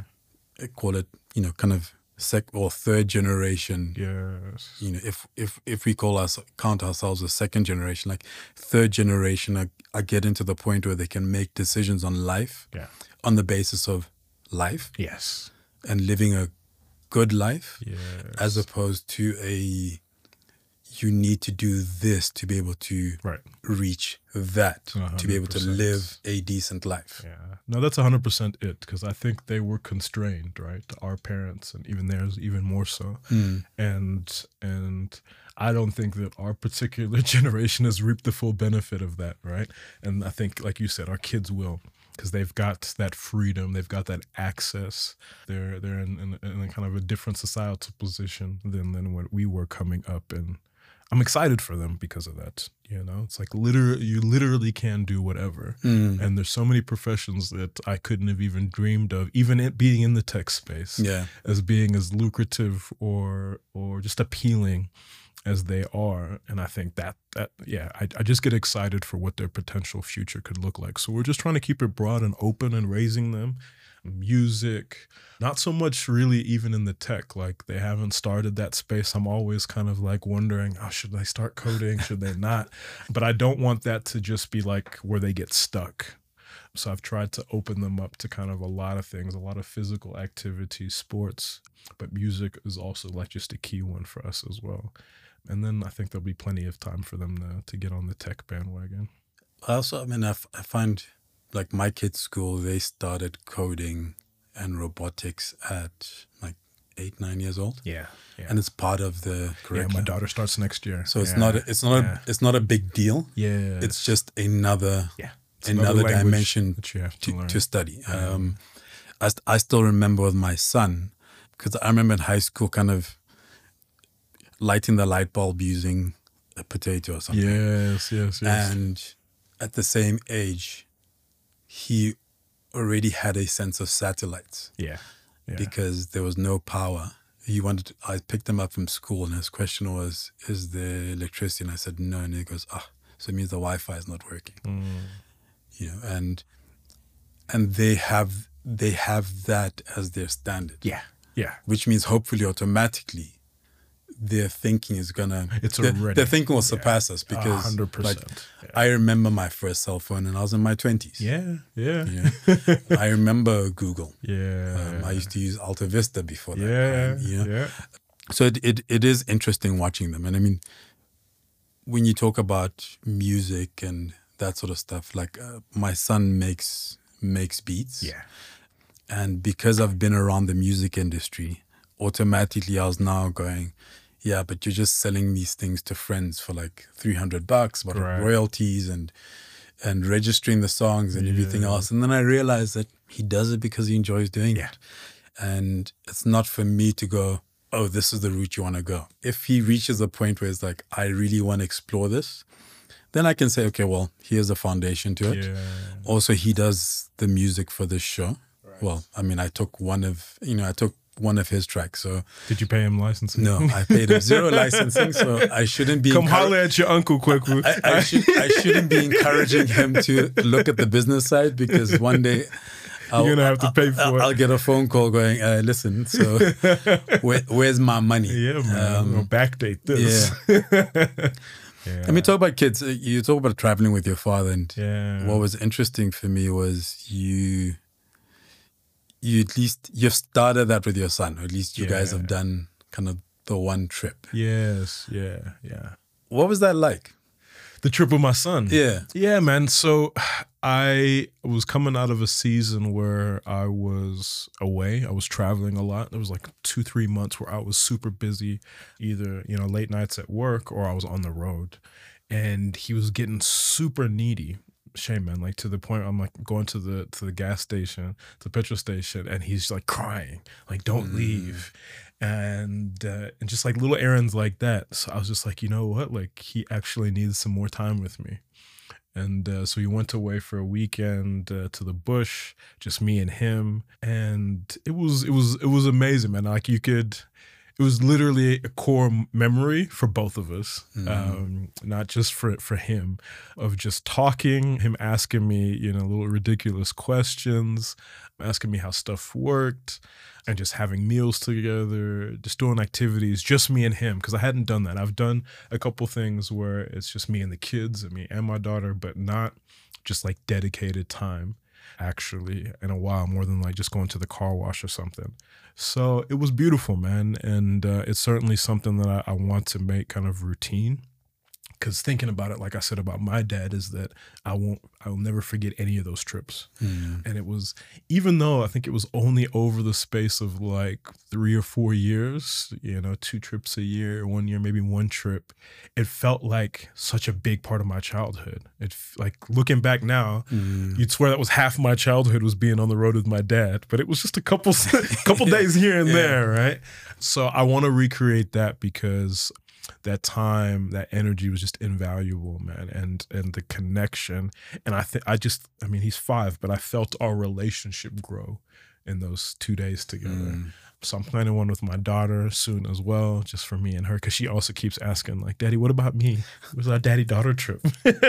yeah. call it, you know, kind of sec or third generation. Yes. You know, if if if we call us count ourselves a second generation, like third generation are, are getting to the point where they can make decisions on life, yeah. on the basis of life. Yes. And living a good life. Yes. As opposed to a, you need to do this to be able to right. reach that, one hundred percent. To be able to live a decent life. Yeah. No, that's one hundred percent it, because I think they were constrained, right? Our parents, and even theirs, even more so. Mm. And and I don't think that our particular generation has reaped the full benefit of that, right? And I think, like you said, our kids will, because they've got that freedom, they've got that access. They're they're in, in, in a kind of a different societal position than than when we were coming up, and I'm excited for them because of that. You know, it's like literally, you literally can do whatever. Mm. And there's so many professions that I couldn't have even dreamed of, even it being in the tech space, yeah. as being as lucrative or or just appealing as they are. And I think that, that yeah, I, I just get excited for what their potential future could look like. So we're just trying to keep it broad and open and raising them. Music, not so much really even in the tech, like they haven't started that space. I'm always kind of like wondering, oh, should they start coding? Should they not? But I don't want that to just be like where they get stuck. So I've tried to open them up to kind of a lot of things, a lot of physical activities, sports, but music is also like just a key one for us as well. And then I think there'll be plenty of time for them to, to get on the tech bandwagon. Also, I mean, I, f- I find like my kids' school, they started coding and robotics at like eight, nine years old. Yeah, yeah. And it's part of the curriculum. Yeah, my daughter starts next year. So it's yeah. not, a, it's not, yeah. a, it's not a big deal. Yeah, it's just another, yeah, it's another, another dimension that you have to, to, learn. to study. Yeah. Um, I, st- I still remember with my son, because I remember in high school, kind of lighting the light bulb using a potato or something. Yes, yes, yes. And at the same age, he already had a sense of satellites. Yeah. yeah. Because there was no power. He wanted to, I picked him up from school and his question was, is there electricity? And I said, no. And he goes, ah, so it means the Wi-Fi is not working. Mm. You know, and and they have they have that as their standard. Yeah. Yeah. Which means hopefully automatically their thinking is gonna it's their, already their thinking will yeah. surpass us, because one hundred percent. Like, yeah. I remember my first cell phone and I was in my twenties. Yeah, yeah. You know? I remember Google. Yeah. Um, I used to use Alta Vista before that. Yeah, um, you know? yeah. So it, it it is interesting watching them. And I mean, when you talk about music and that sort of stuff, like uh, my son makes makes beats. Yeah. And because I've been around the music industry, automatically I was now going, yeah, but you're just selling these things to friends for like three hundred bucks, but right. royalties and and registering the songs and yeah. everything else. And then I realized that he does it because he enjoys doing yeah. it. And it's not for me to go, oh, this is the route you want to go. If he reaches a point where it's like, I really want to explore this, then I can say, okay, well, here's a foundation to it. Yeah. Also, he does the music for this show. Right. Well, I mean, I took one of, you know, I took one of his tracks. So did you pay him licensing? no, I paid him zero licensing. So I shouldn't be come encour- holler at your uncle quick. I, I, should, I shouldn't be encouraging him to look at the business side, because one day I'll, you're gonna have to pay for I'll, it. I'll get a phone call going, uh, listen, so where, where's my money? Yeah, man. Um, we'll backdate this. Yeah. Yeah. I mean, talk about kids. You talk about traveling with your father, and yeah. what was interesting for me was you, you at least you've started that with your son, or at least you yeah. guys have done kind of the one trip. Yes, yeah, yeah. What was that like? The trip with my son. Yeah, yeah, man. So I was coming out of a season where I was away. I was traveling a lot. There was like two, three months where I was super busy, either, you know, late nights at work or I was on the road. And he was getting super needy. Shame, man, like to the point I'm like going to the to the gas station, to the petrol station, and he's like crying, like, don't mm. leave. And uh, and just like little errands like that. So I was just like, you know what? Like, he actually needs some more time with me. And uh, so we went away for a weekend uh, to the bush, just me and him. And it was it was it was amazing, man. Like, you could, it was literally a core memory for both of us, mm. um, not just for for him, of just talking, him asking me, you know, little ridiculous questions, asking me how stuff worked, and just having meals together, just doing activities, just me and him, because I hadn't done that. I've done a couple things where it's just me and the kids, and me and my daughter, but not just like dedicated time, actually, in a while, more than like just going to the car wash or something. So it was beautiful, man. And uh, it's certainly something that I, I want to make kind of routine. Because thinking about it, like I said about my dad, is that I won't, I'll never forget any of those trips. Mm. And it was, even though I think it was only over the space of like three or four years, you know, two trips a year, one year, maybe one trip, it felt like such a big part of my childhood. It like looking back now, mm. you'd swear that was half my childhood was being on the road with my dad, but it was just a couple, couple days here and yeah. there, right? So I want to recreate that, because that time, that energy was just invaluable, man. And and the connection. And I think I just, I mean, he's five, but I felt our relationship grow in those two days together. Mm. So I'm planning one with my daughter soon as well, just for me and her, because she also keeps asking, like, Daddy, what about me? Where's our daddy-daughter trip?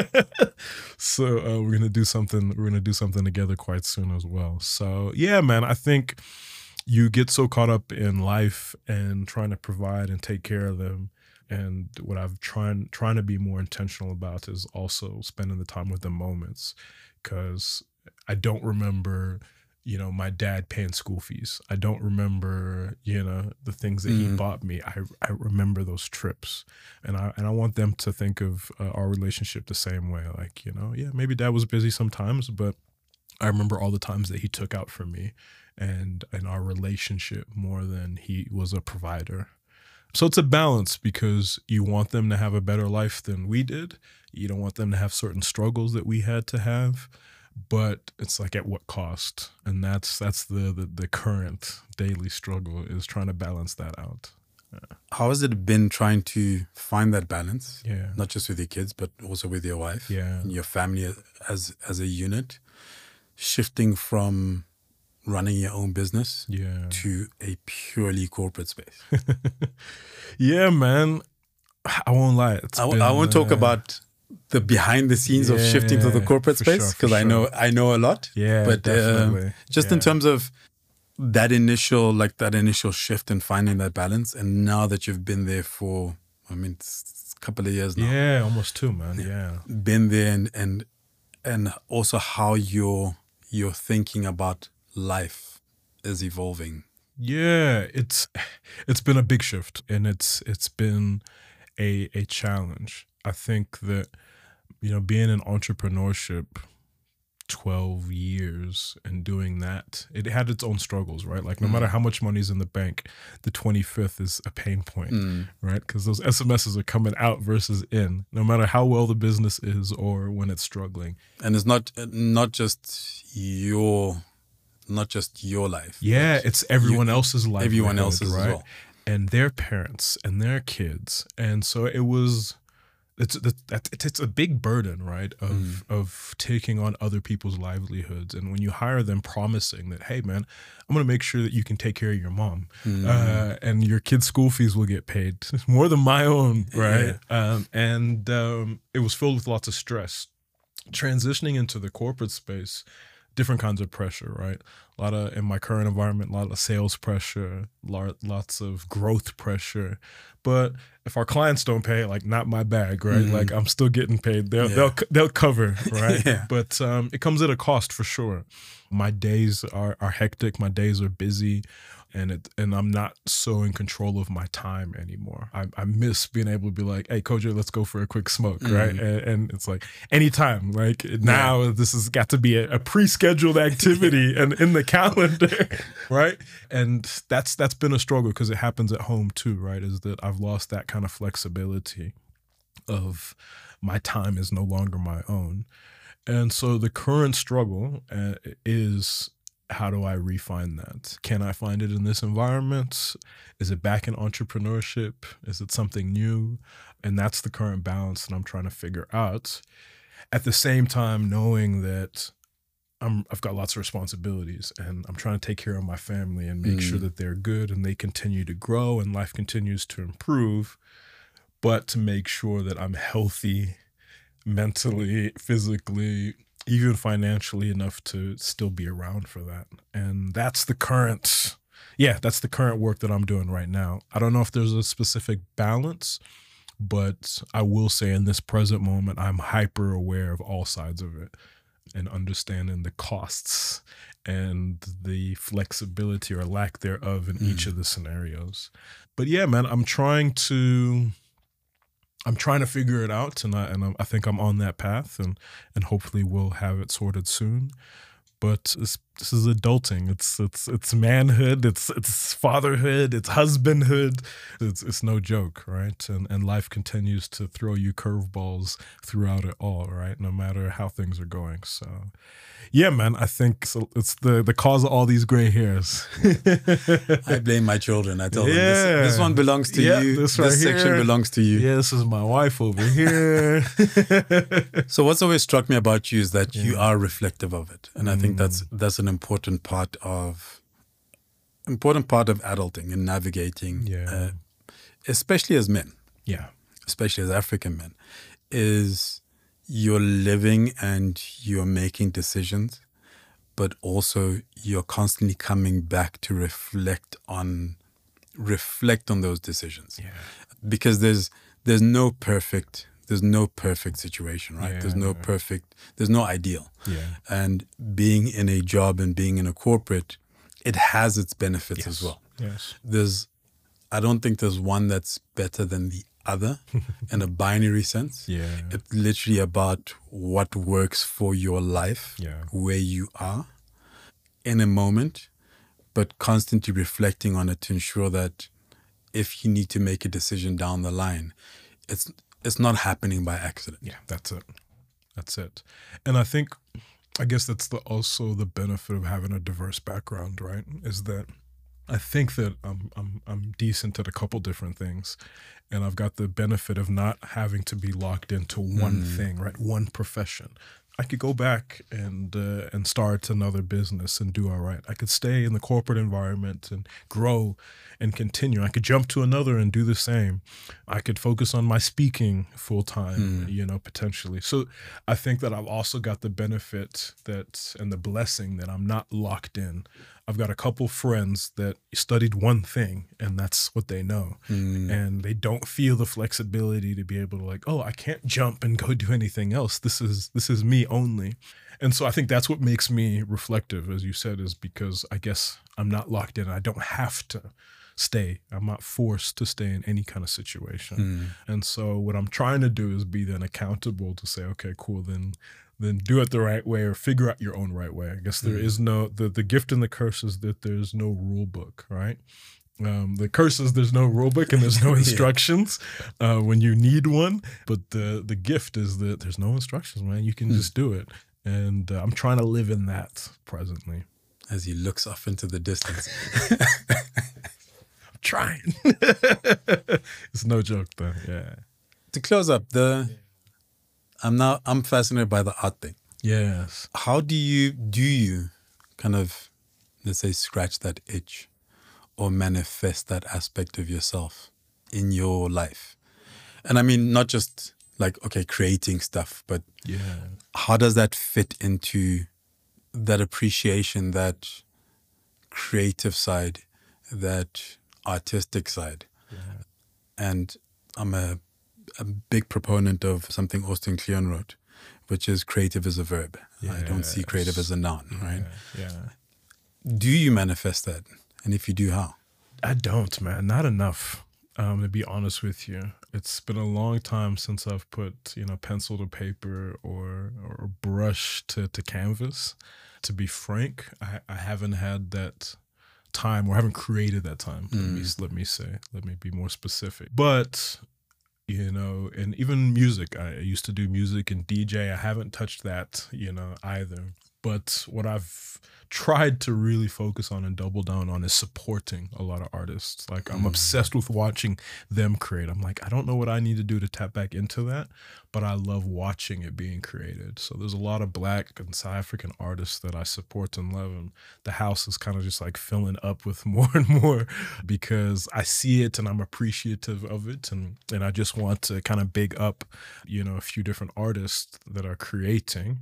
So uh, we're gonna do something. We're gonna do something together quite soon as well. So yeah, man, I think you get so caught up in life and trying to provide and take care of them. And what I've trying trying to be more intentional about is also spending the time with the moments, because I don't remember, you know, my dad paying school fees. I don't remember, you know, the things that mm. he bought me. I I remember those trips, and I and I want them to think of uh, our relationship the same way. Like, you know, yeah, maybe dad was busy sometimes, but I remember all the times that he took out for me, and and our relationship more than he was a provider. So it's a balance, because you want them to have a better life than we did. You don't want them to have certain struggles that we had to have, but it's like, at what cost? And that's that's the the, the current daily struggle, is trying to balance that out. Yeah. How has it been trying to find that balance? Yeah. Not just with your kids, but also with your wife, yeah, and your family as as a unit, shifting from running your own business yeah. to a purely corporate space. Yeah, man. I won't lie. It's I, been, I won't talk uh, about the behind the scenes yeah, of shifting to the corporate space, because sure, I know sure. I know a lot. Yeah, but definitely. Um, just yeah. in terms of that initial, like that initial shift and finding that balance, and now that you've been there for, I mean, it's a couple of years now. Yeah, almost two, man. Yeah, been there, and and and also how you're you're thinking about life is evolving. Yeah, it's it's been a big shift, and it's it's been a a challenge. I think that, you know, being in entrepreneurship twelve years and doing that, it had its own struggles, right? Like, no mm. matter how much money's in the bank, the twenty-fifth is a pain point, mm. right? Because those S M Ses are coming out versus in, no matter how well the business is or when it's struggling. And it's not not just your not just your life. Yeah, it's everyone you, else's life. Everyone else's right? as well. And their parents and their kids. And so it was it's it's it's a big burden, right? Of Mm. of taking on other people's livelihoods, and when you hire them, promising that, hey, man, I'm gonna make sure that you can take care of your mom, Mm. uh, and your kids' school fees will get paid more than my own, right? Um, and um, it was filled with lots of stress. Transitioning into the corporate space, different kinds of pressure, right? A lot of, in my current environment, a lot of sales pressure, lo- lots of growth pressure. But if our clients don't pay, like, not my bag, right? Mhm. Like, I'm still getting paid. They'll Yeah. they'll they'll cover, right? Yeah. But um, it comes at a cost for sure. My days are are hectic. My days are busy, and it and I'm not so in control of my time anymore. I, I miss being able to be like, hey, Kojo, let's go for a quick smoke, Mhm. right? And, and it's like anytime. Like now, this has got to be a, a pre-scheduled activity and in the calendar, right? And that's that's been a struggle because it happens at home too, right? Is that I've lost that kind of flexibility of my time is no longer my own. And so the current struggle uh, is, how do I refine that? Can I find it in this environment? Is it back in entrepreneurship? Is it something new? And that's the current balance that I'm trying to figure out. At the same time, knowing that I'm, I've got lots of responsibilities and I'm trying to take care of my family and make Mm. sure that they're good and they continue to grow and life continues to improve, but to make sure that I'm healthy mentally, physically, even financially enough to still be around for that. And that's the current, yeah, that's the current work that I'm doing right now. I don't know if there's a specific balance, but I will say in this present moment, I'm hyper aware of all sides of it and understanding the costs and the flexibility or lack thereof in each Mm. of the scenarios. But yeah, man, I'm trying to I'm trying to figure it out, and I and I'm, I think I'm on that path, and and hopefully we'll have it sorted soon. But this, this is adulting. It's it's it's manhood. It's it's fatherhood. It's husbandhood. It's it's no joke, right? And and life continues to throw you curveballs throughout it all, right? No matter how things are going. So, yeah, man. I think so it's the the cause of all these gray hairs. I blame my children. I tell them Yeah. this, this one belongs to Yeah, you. this This, right section here. belongs to you. Yeah, this is my wife over here. So what's always struck me about you is that you Yeah. are reflective of it, and I think that's that's an important part of important part of adulting and navigating, Yeah. uh, especially as men, Yeah. especially as African men, is you're living and you're making decisions, but also you're constantly coming back to reflect on reflect on those decisions, Yeah. because there's there's no perfect there's no perfect situation, right? Yeah. There's no perfect there's no ideal. Yeah. And being in a job and being in a corporate, it has its benefits as well. Yes. There's I don't think there's one that's better than the other in a binary sense. Yeah. It's literally about what works for your life, Yeah. where you are in a moment, but constantly reflecting on it to ensure that if you need to make a decision down the line, it's it's not happening by accident. Yeah, that's it. That's it. And I think, I guess that's the also the benefit of having a diverse background, right? Is that I think that I'm I'm I'm decent at a couple different things, and I've got the benefit of not having to be locked into one Mm. thing, right? One profession. I could go back and uh, and start another business and do all right. I could stay in the corporate environment and grow and continue. I could jump to another and do the same. I could focus on my speaking full time, Mm. you know, potentially. So I think that I've also got the benefit that and the blessing that I'm not locked in. I've got a couple friends that studied one thing and that's what they know. Mm. And they don't feel the flexibility to be able to like, oh, I can't jump and go do anything else. This is this is me only. And so I think that's what makes me reflective, as you said, is because I guess I'm not locked in. I don't have to stay. I'm not forced to stay in any kind of situation. Mm. And so what I'm trying to do is be then accountable to say, okay, cool, then then do it the right way or figure out your own right way. I guess there Mm. is no, the, the gift and the curse is that there's no rule book, right? Um, the curse is there's no rule book and there's no Yeah. instructions uh, when you need one. But the the gift is that there's no instructions, man. You can Mm. just do it. And uh, I'm trying to live in that presently. As he looks off into the distance. I'm trying. It's no joke though. Yeah. To close up, the I'm now I'm fascinated by the art thing. Yes. How do you do you kind of, let's say, scratch that itch or manifest that aspect of yourself in your life? And I mean, not just like, okay, creating stuff, but Yeah. how does that fit into that appreciation, that creative side, that artistic side? Yeah. And I'm a, a big proponent of something Austin Kleon wrote, which is creative as a verb. I don't see creative as a noun, right? Yeah. yeah. Do you manifest that? And if you do, how? I don't, man. Not enough. Um, to be honest with you, it's been a long time since I've put, you know, pencil to paper or or brush to, to canvas. To be frank, I, I haven't had that time, or haven't created that time. Mm. Let me let me say, let me be more specific. But you know, and even music, I used to do music and D J. I haven't touched that, you know, either. But what I've tried to really focus on and double down on is supporting a lot of artists. Like I'm mm. obsessed with watching them create. I'm like, I don't know what I need to do to tap back into that, but I love watching it being created. So there's a lot of Black and South African artists that I support and love, and the house is kind of just like filling up with more and more because I see it and I'm appreciative of it, and and I just want to kind of big up, you know, a few different artists that are creating.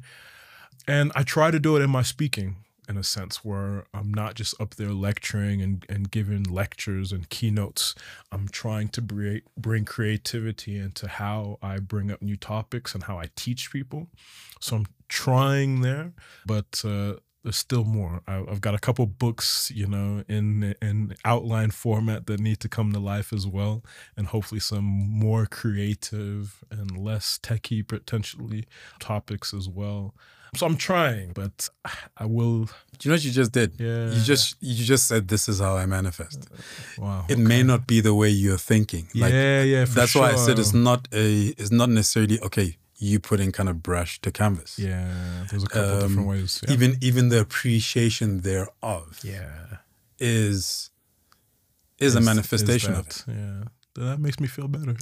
And I try to do it in my speaking, in a sense, where I'm not just up there lecturing and, and giving lectures and keynotes. I'm trying to bring, bring creativity into how I bring up new topics and how I teach people. So I'm trying there, but uh, there's still more. I, I've got a couple books, you know, in, in outline format that need to come to life as well, and hopefully some more creative and less techie, potentially, topics as well. So I'm trying, but I will. Do you know what you just did? Yeah. You just you just said, this is how I manifest. Wow. It okay. may not be the way you're thinking. Like, yeah, yeah. For that's sure. why I said it's not a. It's not necessarily okay. You put in kind of brush to canvas. Yeah. There's a couple um, different ways. Yeah. Even even the appreciation thereof. Yeah. Is is, is a manifestation is of it. Yeah. That makes me feel better.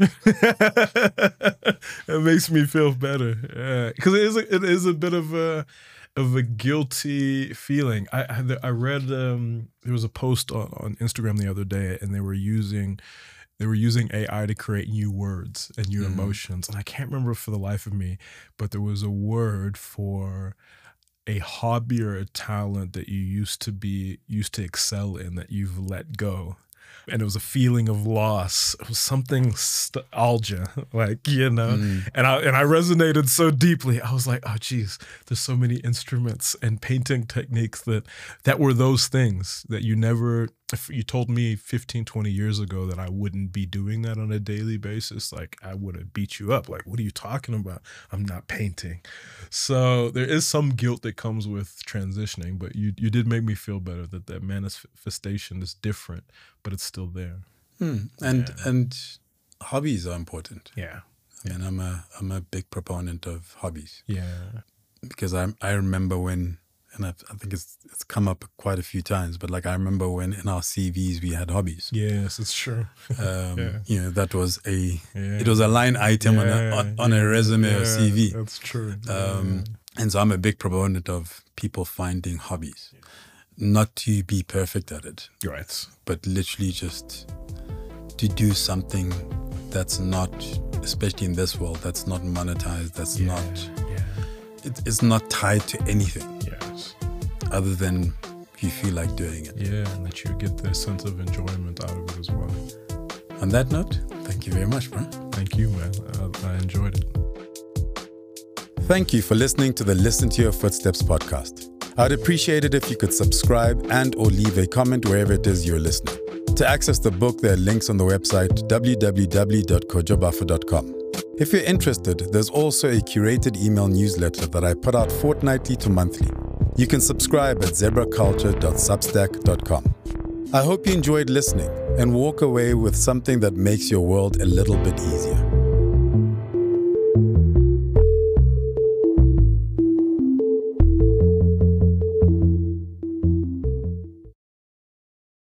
It makes me feel better. Yeah, because it is a, it is a bit of a of a guilty feeling. I I, I read um, there was a post on, on Instagram the other day, and they were using they were using A I to create new words and new mm. emotions, and I can't remember for the life of me, but there was a word for a hobby or a talent that you used to be used to excel in that you've let go. And it was a feeling of loss. It was something nostalgia, like, you know, mm. and I and I resonated so deeply. I was like, oh, geez, there's so many instruments and painting techniques that that were those things that you never, if you told me fifteen, twenty years ago that I wouldn't be doing that on a daily basis, like I would have beat you up. Like, what are you talking about? I'm not painting. So there is some guilt that comes with transitioning, but you, you did make me feel better that that manifestation is different, but it's still there. Hmm. And yeah. and hobbies are important. Yeah. I mean, I'm a I'm a big proponent of hobbies. Yeah. Because I I remember when, and I've, I think it's it's come up quite a few times, but like I remember when in our C Vs we had hobbies. Yes, it's true. um, yeah. You know, that was a yeah. it was a line item yeah. on a on a resume yeah. or C V. That's true. Um, yeah. And so I'm a big proponent of people finding hobbies, yeah. not to be perfect at it, right? But literally just to do something that's not, especially in this world, that's not monetized, that's yeah. not, yeah. It, it's not tied to anything. Yes. Other than you feel like doing it. Yeah, and that you get the sense of enjoyment out of it as well. On that note, thank you very much, bro. Thank you, man. I, I enjoyed it. Thank you for listening to the Listen to Your Footsteps podcast. I'd appreciate it if you could subscribe and or leave a comment wherever it is you're listening. To access the book, there are links on the website w w w dot kojo bafo dot com. If you're interested, there's also a curated email newsletter that I put out fortnightly to monthly. You can subscribe at zebra culture dot substack dot com. I hope you enjoyed listening and walk away with something that makes your world a little bit easier.